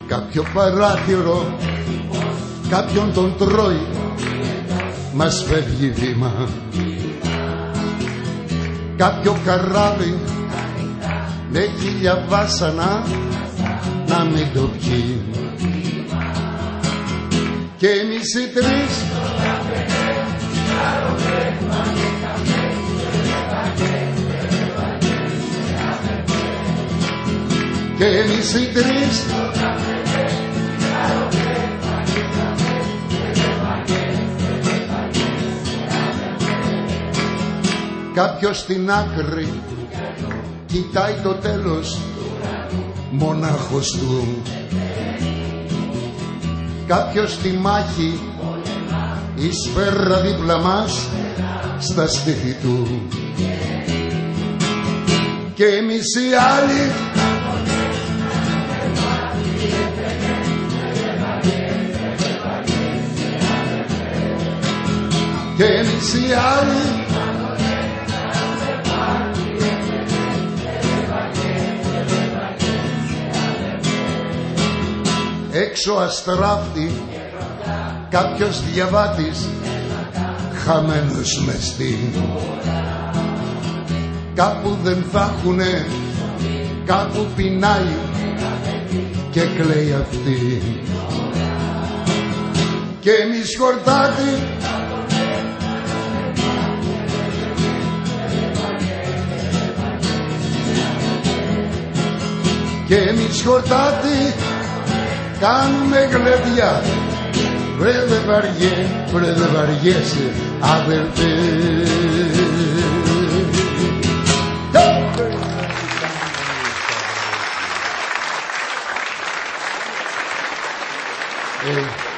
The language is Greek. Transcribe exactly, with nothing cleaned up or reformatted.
Κάποιο παράθυρο κάποιον τον τρώει, μας φεύγει βήμα. Κάποιο καράβι με χίλια βάσανα να μην το πιει. Και εμείς οι τρεις και εμείς οι τρεις κάποιος στην άκρη κοιτάει το τέλος μονάχος του. Κάποιος στη μάχη η σφαίρα δίπλα μας στα στήθη του. Και εμείς οι άλλοι και εμείς οι άλλοι έξω αστράφτη κάποιος διαβάτης χαμένος μες στην. Κάπου δεν θα έχουνε, κάπου πεινάει και κλαίει αυτή. Και εμείς χορτάτη και εμείς χορτάτη κάνουμε γλεντιά. Βρε δε βαριέ, βρε δε βαριέσαι αδελφέ. Ε,